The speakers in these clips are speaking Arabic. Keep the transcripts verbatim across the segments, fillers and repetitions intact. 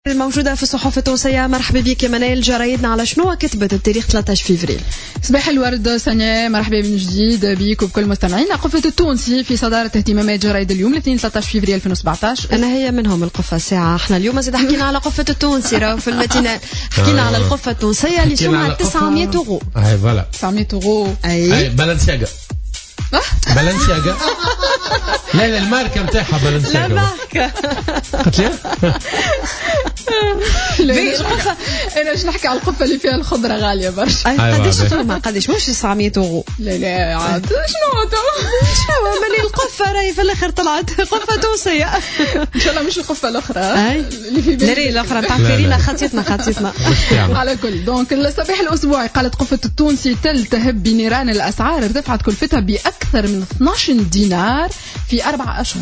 الموجودة في الصحف التونسية. مرحبا بك يا منال. جرايدنا على شنو كتبت التاريخ ثلاثة عشر فيفريل؟ صباح الورد سنة، مرحبا من جديد بيك وبكل مستمعين. قفة التونسي في صدارة اهتمامات جرايد اليوم الاثنين ثلاثة عشر فيفريل ألفين وسبعطاش. أنا هي منهم القفة ساعة. احنا اليوم زاد حكينا على قفة التونسي راهو في المتينة، حكينا على القفة التونسية اللي سمعت تسعمية أورو. أي فوالا تسعمية أورو. أي بالانسياغا. بالانسياغا. لا لا الماركة متاعها بالانسياغا. لا ماركة. قلت ليه؟ القفة أنا باش نحكي على القفة اللي فيها الخضرة غالية برشا. قديش توما قديش مش تسعمية أورو؟ لا لا عاد شنو تو؟ شنو مالي القفة راهي في الآخر طلعت قفة تونسية. إن شاء الله مش القفة الأخرى اللي في بالي. لا الأخرى نتاع فيرينا خطيتنا خطيتنا. على كل دونك الصباح الأسبوعي قالت قفة التونسي تلتهب بنيران الأسعار، ارتفعت كلفتها بأكثر من اثناش دينار في أربع أشهر.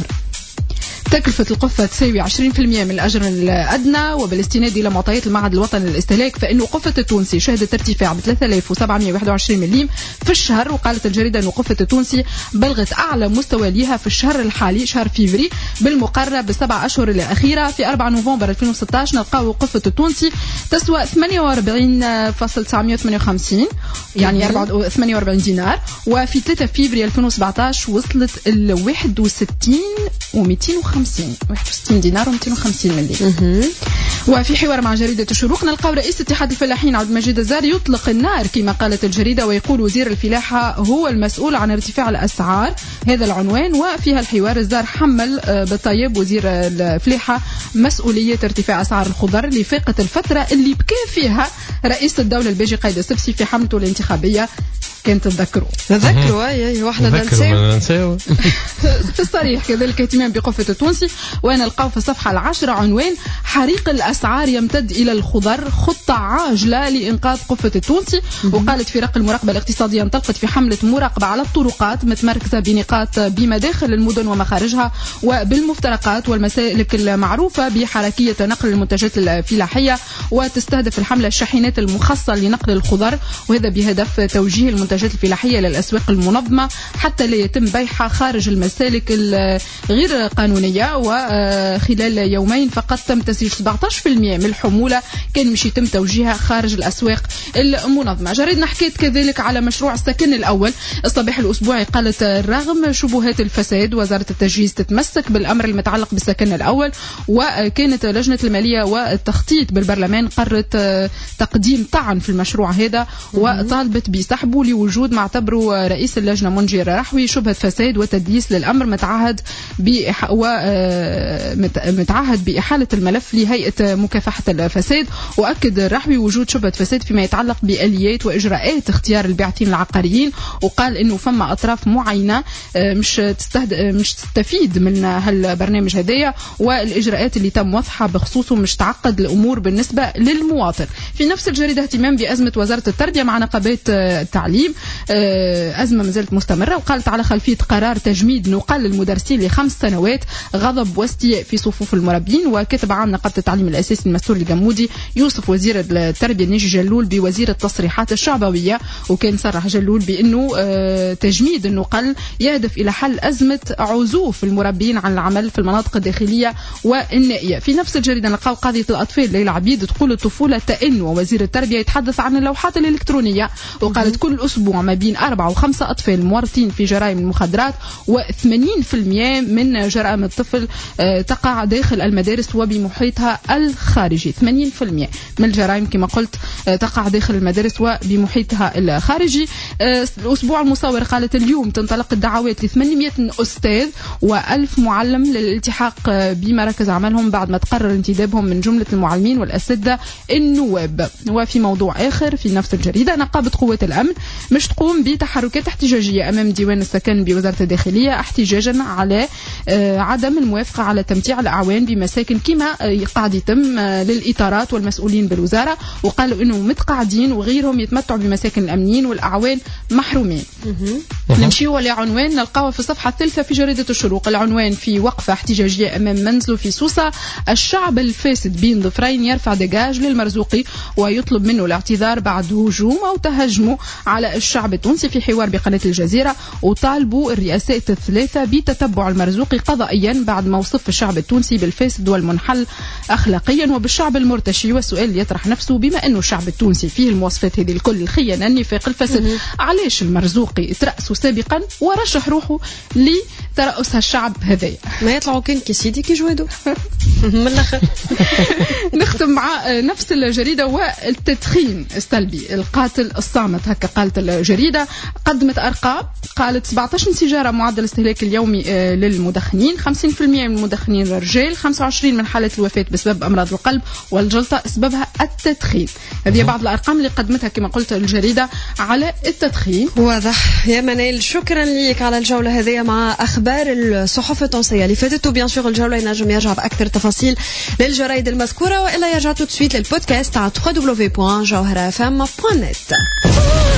تكلفة القفة تساوي عشرين بالمئة من الأجر الأدنى، وبالاستناد إلى معطيات المعهد الوطني للاستهلاك فإنه قفة التونسي شهدت ارتفاع ب ثلاثة آلاف وسبعمئة وواحد وعشرين مليم في الشهر. وقالت الجريدة أن قفة التونسي بلغت أعلى مستوى لها في الشهر الحالي شهر فيفري بالمقارنة بالسبع أشهر الأخيرة. في أربعة نوفمبر ألفين وستة عشر نلقاو قفة التونسي تسوى ثمانية وأربعين فاصلة تسعمئة وثمانية وخمسين يعني ثمانية وأربعين دينار، وفي ثلاثة فيفري ألفين وسبعطاش وصلت ال واحد وستين ومئتين وخمسين واحد وستين دينار ومئتين وخمسين مليم. وفي حوار مع جريدة الشروق نلقاو رئيس اتحاد الفلاحين عبد المجيد الزاري يطلق النار كما قالت الجريدة، ويقول وزير الفلاحة هو المسؤول عن ارتفاع الأسعار، هذا العنوان. وفيها الحوار الزار حمل بالطيب وزير الفلاحة مسؤولية ارتفاع أسعار الخضر اللي فاقت الفترة اللي بكى فيها رئيس الدولة الباجي قايد السبسي في حملته الانتخابية. كانت تذكروا تذكروا اي واحنا ننساو في الصريح. كذلك اهتمام بقفة التونسي ونلقاو في الصفحة العاشرة عنوان حريق الأسعار يمتد إلى الخضر، خطة عاجلة لإنقاذ قفة التونسي. وقالت فرق المراقبة الاقتصادية انطلقت في حملة مراقبة على الطرقات متمركزة بنقاط بمداخل المدن ومخارجها وبالمفترقات والمسالك المعروفة بحركية نقل المنتجات الفلاحية، وتستهدف الحملة الشاحنات المخصصة لنقل الخضر، وهذا بهدف توجيه المنتجات الفلاحية للأسواق المنظمة حتى لا يتم بيعها خارج المسالك الغير قانونية. وخلال يومين فقط تم تسجيل سبعة عشر بالمئة من الحمولة كان مش يتم توجيهها خارج الأسواق المنظمة. جريدنا حكيت كذلك على مشروع السكن الأول. الصباح الأسبوعي قالت رغم شبهات الفساد وزارة التجهيز تتمسك بالأمر المتعلق بالسكن الأول، وكانت لجنة المالية والتخطيط بالبرلمان قررت تقديم طعن في المشروع هذا وطالبت بسحبه لوجود ما اعتبره رئيس اللجنة منجر رحوي شبهة فساد وتدليس للأمر، متعهد بإح... ومتعهد بإحالة الملف لهيئة مكافحة الفساد. وأكد رحوي وجود شبهة فساد فيما يتعلق بآليات وإجراءات اختيار الباعثين العقاريين، وقال إنه فما أطراف معينة مش تستهد... مش تستفيد من هالبرنامج هدايا، والإجراءات اللي تم وضعها بخصوصه مش تعقد الأمور بالنسبة للمواطن. في نفس الجريدة اهتمام بأزمة وزارة التربية مع نقابات التعليم، أزمة ما زالت مستمرة. وقالت على خلفية قرار تجميد نقل المدرسين لخمس سنوات غضب واستياء في صفوف المربين. وكتب عام نقابة التعليم الأساسي المسؤول الجمودي يوصف وزير التربية نيجي جلول بوزير التصريحات الشعبوية، وكان صرح جلول بأنه تجميد النقل يهدف إلى حل أزمة عزوف المربين عن العمل في المناطق الداخلية والنائية. في نفس الجريدة نلقاو قضية الأطفال ليلى عبيد تقول الطفولة تئن، ووزير التربية يتحدث عن اللوحات الإلكترونية. وقالت كل أسبوع ما بين أربعة وخمسة أطفال مورطين في جرائم المخدرات، وثمانين بالمئة من جرائم الطفل تقع داخل المدارس وبمحيطها الخارجي. ثمانين بالمئة من الجرائم كما قلت تقع داخل المدارس وبمحيطها الخارجي. الأسبوع المصور قالت اليوم تنطلق الدعوات ل ثمانمئة أستاذ وألف معلم للالتحاق بمراكز عملهم بعد ما تقرر انتدابهم من جملة المعلمين والأساتذة النواب. وفي موضوع آخر في نفس الجريدة نقابة قوة الأمن مش تقوم بتحركات احتجاجية أمام ديوان السكن بوزارة الداخلية احتجاجا على عدم الموافقة على تمتيع الأعوان بمساكن كما قاعد يتم للإطارات والمسؤولين بالوزارة. وقالوا إنه متقاعدين وغيرهم يتمتعوا بمساكن الأمنيين والأعوان محرومين. نمشيوا لعنوان نلقاه في الصفحة الثالثة في جريدة الشروق. العنوان في وقفة احتجاجية أمام منزله في سوسة، الشعب الفاسد بين ظفرين يرفع دجاج للمرزوقي ويطلب منه الاعتذار بعد هجوم أو تهجمه على الشعب التونسي في حوار بقناة الجزيرة، وطالبوا الرئاسات الثلاثة بتتبع المرزوقي قضائيا بعد ما وصف الشعب التونسي بالفاسد والمنحل أخلاقيا وبالشعب المرتشي. والسؤال يطرح نفسه بما أنه الشعب التونسي فيه المواصفات هذه الكل، الخيانة، النفاق، الفساد، علاش المرزوقي ترأسوا سابقا ورشح روحه لترأس الشعب هذايا؟ ما يطلعوا كان كي سيدي كي جوادو من الآخر. نختم مع نفس الجريدة والتدخين السلبي القاتل الصامت، هكا قالت الجريدة. قدمت أرقام، قالت سبعة عشر سيجارة معدل الاستهلاك اليومي للمدخنين، خمسين بالمئة من المدخنين رجال، خمسة وعشرين من حالات الوفاة بسبب أمراض القلب والجلطة سببها التدخين. هذه بعض الأرقام اللي قدمتها كما قلت الجريدة على التدخين. واضح يا منال، شكرا لك على الجولة هذه مع أخبار الصحف التونسية اللي فاتت. وبيان سور الجولة ينجم يرجع بأكثر تفاصيل للجرائد المذكورة، وإلا يرجع تو سويت للبودكاست على دبليو دبليو دبليو بوان جوهرة اف ام بوان نت.